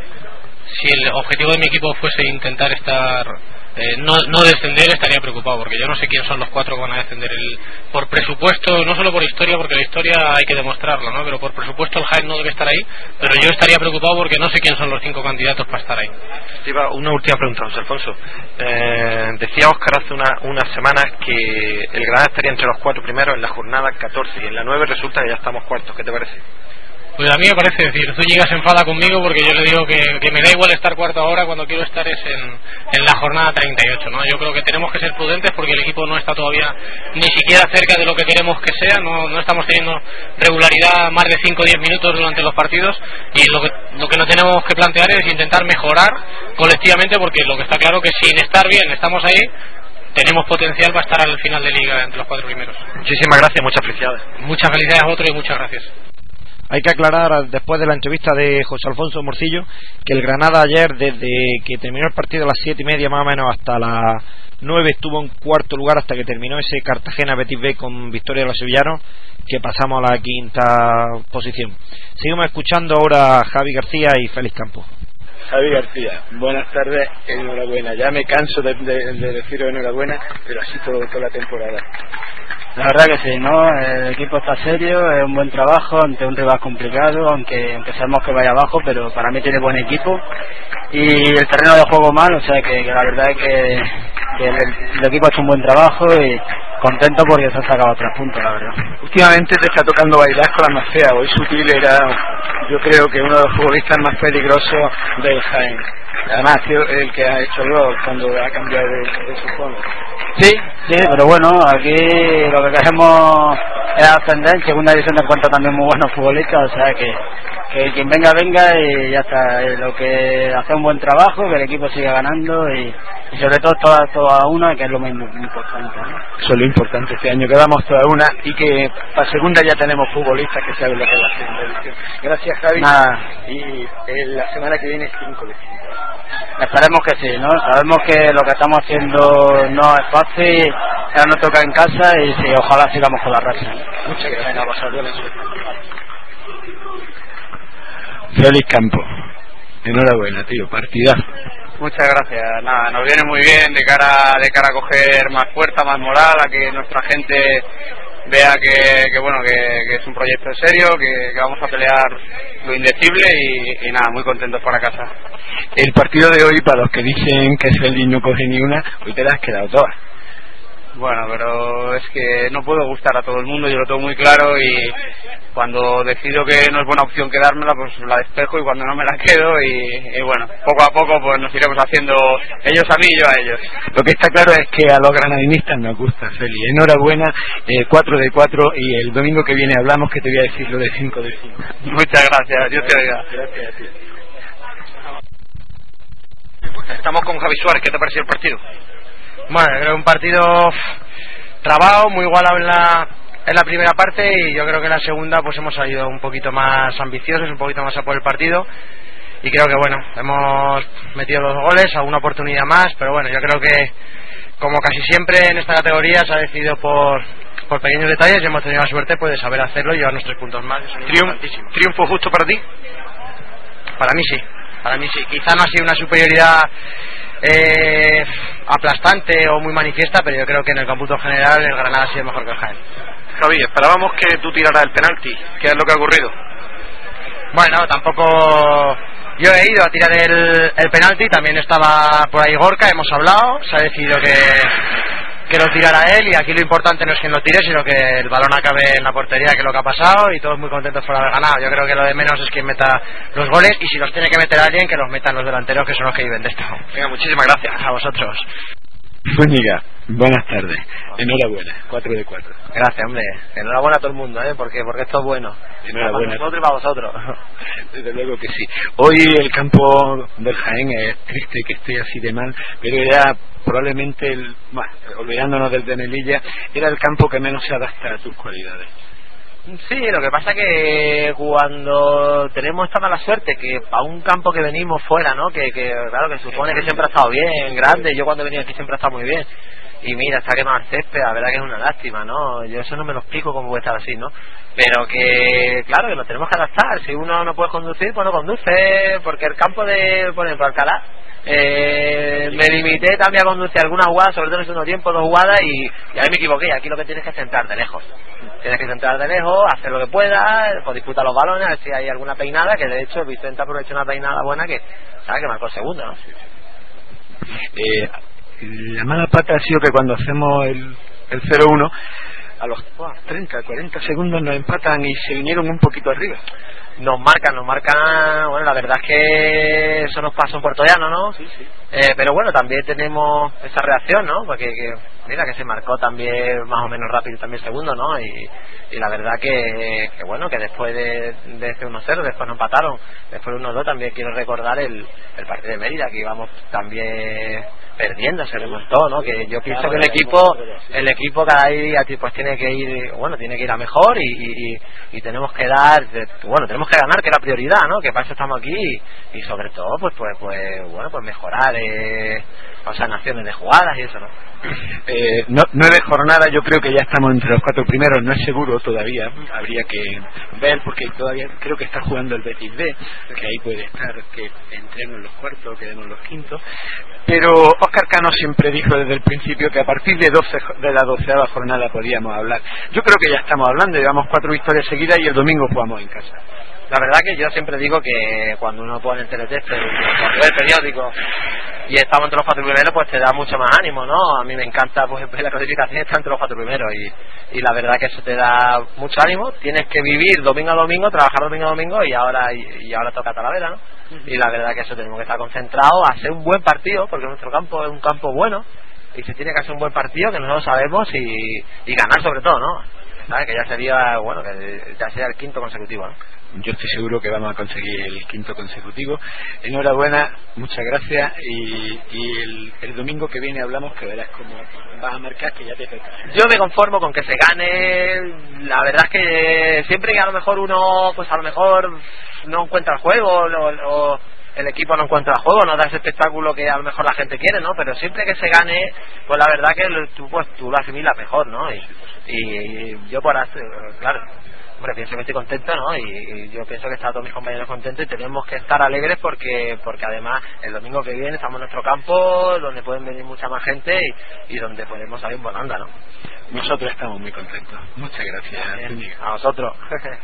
si el objetivo de mi equipo fuese intentar estar, eh, no, no descender, estaría preocupado, porque yo no sé quién son los cuatro que van a descender. El, por presupuesto, no solo por historia, porque la historia hay que demostrarlo, ¿no? Pero por presupuesto el Jaén no debe estar ahí, pero yo estaría preocupado porque no sé quién son los cinco candidatos para estar ahí. Una última pregunta, José Alfonso. Eh, decía Óscar hace una, unas semanas que el Granada estaría entre los cuatro primeros en la jornada catorce y en la nueve resulta que ya estamos cuartos. ¿Qué te parece? Pues a mí me parece, decir, tú llegas enfada conmigo porque yo le digo que, que me da igual estar cuarto ahora, cuando quiero estar es en, en la jornada treinta y ocho, ¿no? Yo creo que tenemos que ser prudentes porque el equipo no está todavía ni siquiera cerca de lo que queremos que sea, no, no estamos teniendo regularidad más de cinco o diez minutos durante los partidos y lo que, lo que nos tenemos que plantear es intentar mejorar colectivamente, porque lo que está claro que sin estar bien estamos ahí, tenemos potencial para estar al final de liga entre los cuatro primeros. Muchísimas gracias, muchas felicidades. Muchas felicidades a vosotros y muchas gracias. Hay que aclarar, después de la entrevista de José Alfonso Morcillo, que el Granada ayer, desde que terminó el partido a las siete y media más o menos hasta las nueve, estuvo en cuarto lugar hasta que terminó ese Cartagena Betis B con victoria de los sevillanos, que pasamos a la quinta posición. Seguimos escuchando ahora a Javi García y Félix Campos. Javi García, buenas tardes, enhorabuena. Ya me canso de, de, de deciros enhorabuena, pero así todo, toda la temporada. La verdad que sí, ¿no? El equipo está serio, es un buen trabajo ante un rival complicado, aunque, aunque sabemos que vaya abajo, pero para mí tiene buen equipo. Y el terreno de juego mal, o sea que, que la verdad es que, que el, el equipo ha hecho un buen trabajo y contento porque se han sacado tres puntos, la verdad. Últimamente te está tocando bailar con la más fea. Hoy Sutil era, yo creo que uno de los futbolistas más peligrosos del Jaén. Además ha sido el que ha hecho el gol cuando ha cambiado de, de su juego. Sí, sí, pero bueno, aquí lo que queremos es ascender. En segunda división de cuenta también muy buenos futbolistas, o sea que, que quien venga, venga y ya está. Lo que hace un buen trabajo, que el equipo siga ganando y, y sobre todo toda, toda una, que es lo más importante, ¿no? Eso es lo importante este año, que damos toda una y que para segunda ya tenemos futbolistas que saben lo que es la segunda división. Gracias, Javi. Nada. Y eh, la semana que viene cinco de cinco. Esperemos que sí, ¿no? Sabemos que lo que estamos haciendo no es fácil, ya nos toca en casa y sí, ojalá sigamos con la racha. Muchas gracias. Venga, pasar buena suerte. Félix Campos, enhorabuena, tío, partidazo. Muchas gracias. Nada, nos viene muy bien de cara de cara a coger más fuerza, más moral, a que nuestra gente vea que, que bueno que, que es un proyecto serio, que, que vamos a pelear lo indecible y, y nada, muy contentos para casa. El partido de hoy, para los que dicen que Félix no coge ni una, hoy te las has quedado todas. Bueno, pero es que no puedo gustar a todo el mundo, yo lo tengo muy claro y cuando decido que no es buena opción quedármela, pues la despejo y cuando no me la quedo y, y bueno, poco a poco pues nos iremos haciendo ellos a mí y yo a ellos. Lo que está claro es que a los granadinistas nos gusta, Félix. Enhorabuena, eh, cuatro de cuatro y el domingo que viene hablamos, que te voy a decir lo de cinco de cinco. Muchas gracias, Dios te oiga. Gracias a ti. Estamos con Javi Suárez, ¿qué te pareció el partido? Bueno, creo que un partido trabado, muy igualado en la, en la primera parte y yo creo que en la segunda pues hemos salido un poquito más ambiciosos, un poquito más a por el partido y creo que bueno, hemos metido dos goles, alguna oportunidad más, pero bueno, yo creo que como casi siempre en esta categoría se ha decidido por, por pequeños detalles y hemos tenido la suerte pues de saber hacerlo y llevarnos tres puntos más. Triunfo, ¿Triunfo justo para ti? Para mí sí, para mí sí, quizá no ha sido una superioridad Eh, aplastante o muy manifiesta, pero yo creo que en el cómputo general el Granada ha sido mejor que el Jaén. Javi, esperábamos que tú tiraras el penalti. ¿Qué es lo que ha ocurrido? Bueno, tampoco Yo he ido a tirar el, el penalti, también estaba por ahí Gorka, hemos hablado, se ha decidido que, que lo tirara él, y aquí lo importante no es quien lo tire, sino que el balón acabe en la portería, que es lo que ha pasado, y todos muy contentos por haber ganado. Yo creo que lo de menos es quien meta los goles, y si los tiene que meter alguien, que los metan los delanteros, que son los que viven de esto. Venga, muchísimas gracias. A vosotros. Zúñiga, buenas tardes. Enhorabuena, cuatro de cuatro. Gracias, hombre. Enhorabuena a todo el mundo, ¿eh? Porque, porque esto es bueno. Enhorabuena. Para nosotros y para vosotros. Desde luego que sí. Hoy el campo del Jaén es triste que esté así de mal, pero ya probablemente, el, bueno, olvidándonos del de Melilla, era el campo que menos se adapta a tus cualidades. Sí, lo que pasa que cuando tenemos esta mala suerte, que a un campo que venimos fuera, ¿no? Que, que claro, que supone que siempre ha estado bien, grande, yo cuando he venido aquí siempre ha estado muy bien, y mira, está quemado el césped, la verdad que es una lástima, ¿no? Yo eso no me lo explico cómo puede estar así, ¿no? Pero que, claro, que nos tenemos que adaptar. Si uno no puede conducir, pues no conduce, porque el campo de, por ejemplo, Alcalá, eh, me limité también a conducir algunas jugadas, sobre todo en el segundo tiempo, dos jugadas, y, y ahí me equivoqué. Aquí lo que tienes que es centrarte lejos. Tienes que centrarte lejos, hacer lo que puedas, pues disputar los balones, a ver si hay alguna peinada, que de hecho Vicente aprovechó una peinada buena que, ¿sabes? Que marcó el segundo, ¿no? Eh, la mala pata ha sido que cuando hacemos el, el cero uno, a los treinta, cuarenta segundos nos empatan y se vinieron un poquito arriba. Nos marcan, nos marcan, bueno, la verdad es que eso nos pasa en Puerto Llano, ¿no? Sí, sí. Eh, pero bueno, también tenemos esa reacción, ¿no? Porque, que, mira, que se marcó también más o menos rápido también segundo, ¿no? Y, y la verdad que, que, bueno, que después de, de ese uno cero, después nos empataron, después uno dos, también quiero recordar el, el partido de Mérida, que íbamos también perdiendo, se remontó, ¿no? Que yo pienso que el equipo, el equipo cada día pues tiene que ir, bueno, tiene que ir a mejor, y, y, y tenemos que dar, bueno, tenemos que ganar, que es la prioridad, ¿no? Que para eso estamos aquí, y, y sobre todo, pues, pues, pues, bueno, pues mejorar, eh, o sea, naciones de jugadas y eso, ¿no? Eh, no, nueve jornadas, yo creo que ya estamos entre los cuatro primeros, no es seguro todavía, habría que ver, porque todavía creo que está jugando el Betis B, que ahí puede estar, que entremos en los cuartos, quedemos en los quintos, pero Óscar Cano siempre dijo desde el principio que a partir de, doce, de la doceava jornada podíamos hablar. Yo creo que ya estamos hablando, llevamos cuatro victorias seguidas y el domingo jugamos en casa. La verdad que yo siempre digo que cuando uno pone el teletexto, cuando ve el periódico y estamos entre los cuatro primeros, pues te da mucho más ánimo, ¿no? A mí me encanta, pues, la clasificación está entre los cuatro primeros, y, y la verdad que eso te da mucho ánimo. Tienes que vivir domingo a domingo, trabajar domingo a domingo, y ahora y, y ahora toca Talavera, ¿no? Y la verdad que eso tenemos que estar concentrados, hacer un buen partido, porque nuestro campo es un campo bueno, y se tiene que hacer un buen partido, que nosotros sabemos, y, y ganar sobre todo, ¿no? ¿Sabes? Que ya sería, bueno, que ya sería el quinto consecutivo, ¿no? Yo estoy seguro que vamos a conseguir el quinto consecutivo. Enhorabuena, muchas gracias, y, y el, el domingo que viene hablamos, que verás cómo vas a marcar, que ya te toca. Yo me conformo con que se gane. La verdad es que siempre que a lo mejor uno, pues a lo mejor no encuentra el juego, o, o el equipo no encuentra el juego, no da ese espectáculo que a lo mejor la gente quiere, ¿no? Pero siempre que se gane, pues la verdad que tú, pues, tú lo asimilas mejor, ¿no? Y, y yo por hacer, claro, hombre, pienso que estoy contento, ¿no? Y, y yo pienso que están todos mis compañeros contentos, y tenemos que estar alegres porque porque además el domingo que viene estamos en nuestro campo, donde pueden venir mucha más gente, y, y donde podemos salir en buena onda, ¿no? Nosotros estamos muy contentos. Muchas gracias. Bien, a vosotros.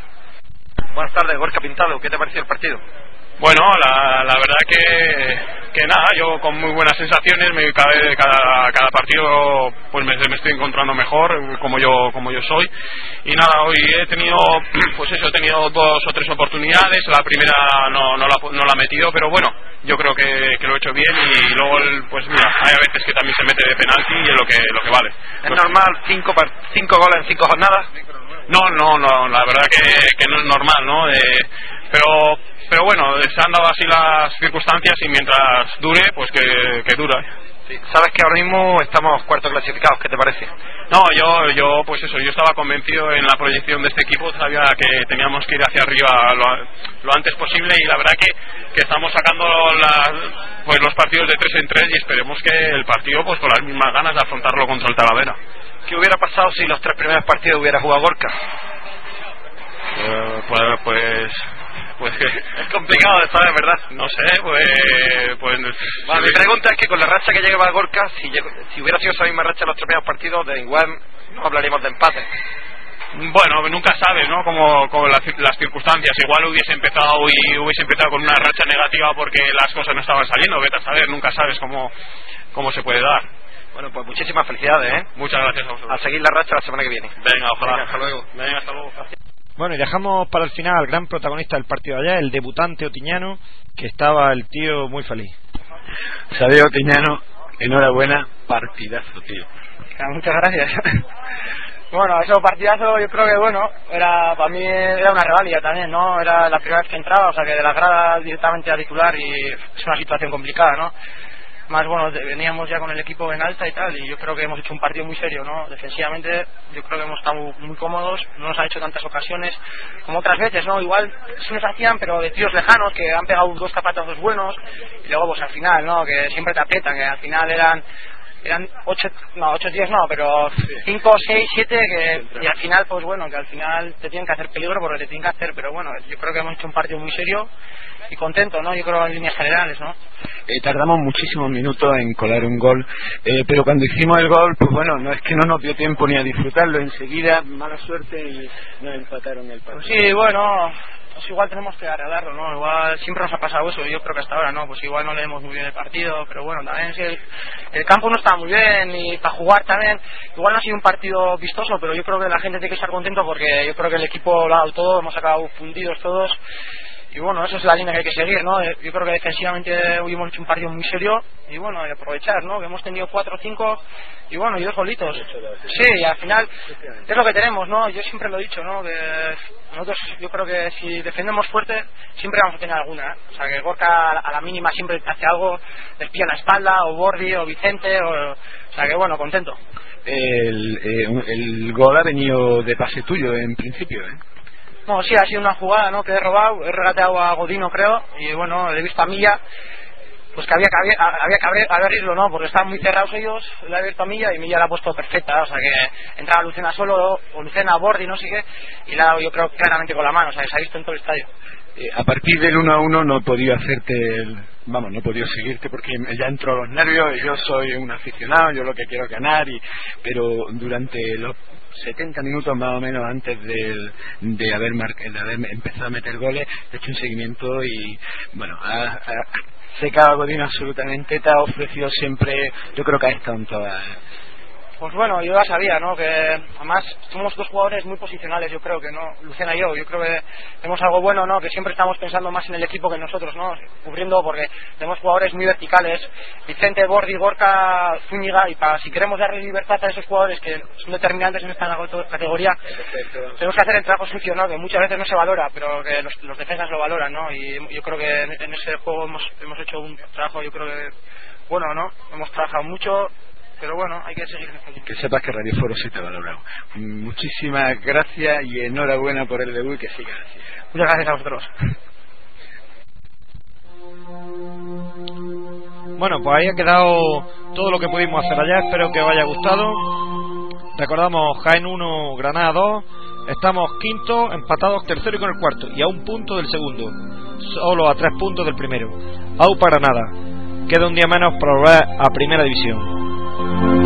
Buenas tardes, Gorka Pintado, ¿qué te pareció el partido? Bueno, la, la verdad que, que nada, yo con muy buenas sensaciones, me, cada, cada, cada partido pues me, me estoy encontrando mejor, como yo como yo soy, y nada, hoy he tenido, pues eso, he tenido dos o tres oportunidades, la primera no, no, la, no la he metido, pero bueno, yo creo que, que lo he hecho bien, y luego, el, pues mira, hay a veces que también se mete de penalti y es lo que, lo que vale. ¿Es pues, normal cinco, cinco goles en cinco jornadas? No, no, no, la verdad que, que no es normal, ¿no? Eh, pero pero bueno, se han dado así las circunstancias, y mientras dure, pues que, que dura. Sí. Sabes que ahora mismo estamos cuartos clasificados, ¿qué te parece? No, yo, yo, pues eso, yo estaba convencido en la proyección de este equipo, sabía que teníamos que ir hacia arriba lo, lo antes posible, y la verdad que, que estamos sacando la, pues los partidos de tres en tres, y esperemos que el partido, pues con las mismas ganas de afrontarlo contra el Talavera. ¿Qué hubiera pasado si los tres primeros partidos hubiera jugado Gorka? Eh, pues, pues, pues es complicado de saber, ¿verdad? No sé, pues, pues bueno, mi pregunta es que con la racha que lleva Gorka, si, si hubiera sido esa misma racha los tres primeros partidos, de igual no hablaríamos de empate. Bueno, nunca sabes, ¿no? Como, como las, las circunstancias. Igual hubiese empezado y hubiese empezado con una racha negativa porque las cosas no estaban saliendo. Vete a saber, nunca sabes cómo, cómo se puede dar. Bueno, pues muchísimas felicidades, ¿eh? Muchas gracias a vosotros. A seguir la racha la semana que viene. Venga, ojalá. Venga, hasta luego. Venga, hasta luego. Bueno, y dejamos para el final al gran protagonista del partido de ayer, el debutante otiñano, que estaba el tío muy feliz. Xavier Otiñano, enhorabuena, partidazo, tío. Muchas gracias. Bueno, eso partidazo yo creo que bueno, era para mí era una revalida también, ¿no? Era la primera vez que entraba, o sea que de la grada directamente a titular y es una situación complicada, ¿no? Más bueno, veníamos ya con el equipo en alta y tal, y yo creo que hemos hecho un partido muy serio, ¿no? Defensivamente yo creo que hemos estado muy cómodos, no nos han hecho tantas ocasiones como otras veces, ¿no? Igual sí nos hacían, pero de tíos lejanos que han pegado dos capatazos buenos y luego pues al final, ¿no? Que siempre te aprietan, que al final eran eran ocho, no, ocho tíos no, pero cinco, seis, siete que, y al final pues bueno, que al final te tienen que hacer peligro porque te tienen que hacer, pero bueno, yo creo que hemos hecho un partido muy serio y contento, ¿no? Yo creo en líneas generales, ¿no? Eh, tardamos muchísimos minutos en colar un gol, eh, pero cuando hicimos el gol, pues bueno, no es que no nos dio tiempo ni a disfrutarlo, enseguida mala suerte y nos empataron el partido. Pues sí, bueno, pues igual tenemos que arreglarlo, ¿no? Igual siempre nos ha pasado eso, yo creo que hasta ahora, ¿no? Pues igual no leemos muy bien el partido, pero bueno, también si el, el campo no está muy bien y para jugar también, igual no ha sido un partido vistoso, pero yo creo que la gente tiene que estar contento porque yo creo que el equipo lo ha dado todo, hemos acabado fundidos todos. Y bueno, eso es la línea que hay que seguir, ¿no? Yo creo que defensivamente hoy hemos hecho un partido muy serio y bueno, y aprovechar, ¿no? Que hemos tenido cuatro o cinco y bueno, y dos golitos. Sí, y al final es lo que tenemos, ¿no? Yo siempre lo he dicho, ¿no? Que nosotros, yo creo que si defendemos fuerte, siempre vamos a tener alguna, ¿eh? O sea, que Gorka a la mínima siempre hace algo, les pilla la espalda, o Bordi, o Vicente, o, o sea, que bueno, contento. El, eh, el gol ha venido de pase tuyo, en principio, ¿eh? No, sí, ha sido una jugada, ¿no? Que he robado, he regateado a Godino, creo, y bueno, le he visto a Milla, pues que había que, había, había que abrirlo, ¿no? Porque estaban muy cerrados ellos, le he abierto a Milla y Milla la ha puesto perfecta, o sea que entraba Lucena solo, o Lucena a Bordi, no sé qué, y la ha dado yo creo claramente con la mano, o sea que se ha visto en todo el estadio. Eh, a partir del uno a uno no he podido hacerte el... Vamos, no he podido seguirte porque ya entró los nervios y yo soy un aficionado, yo lo que quiero es ganar, y pero durante los setenta minutos más o menos antes del, de, haber mar, de haber empezado a meter goles, he hecho un seguimiento y bueno, ha, ha secado a Godín absolutamente, te ha ofrecido siempre, yo creo que ha estado en todas. Pues bueno, yo ya sabía, ¿no? Que además somos dos jugadores muy posicionales, yo creo que, ¿no? Lucena y yo, yo creo que tenemos algo bueno, ¿no? Que siempre estamos pensando más en el equipo que nosotros, ¿no? Cubriendo porque tenemos jugadores muy verticales, Vicente, Bordi, Gorka, Zúñiga, y para si queremos darle libertad a esos jugadores que son determinantes en esta categoría, tenemos que hacer el trabajo sucio, ¿no? Que muchas veces no se valora, pero que los, los defensas lo valoran, ¿no? Y yo creo que en, en ese juego hemos, hemos hecho un trabajo, yo creo que bueno, ¿no? Hemos trabajado mucho. Pero bueno, hay que seguir. Que sepas que Radio Foro sí te ha valorado. Muchísimas gracias y enhorabuena por el debut y que siga así. Muchas gracias a vosotros. Bueno, pues ahí ha quedado todo lo que pudimos hacer ayer. Espero que os haya gustado. Recordamos Jaén uno, Granada dos. Estamos quinto, empatados tercero y con el cuarto. Y a un punto del segundo. Solo a tres puntos del primero. A U para Granada. Queda un día menos para volver a Primera División.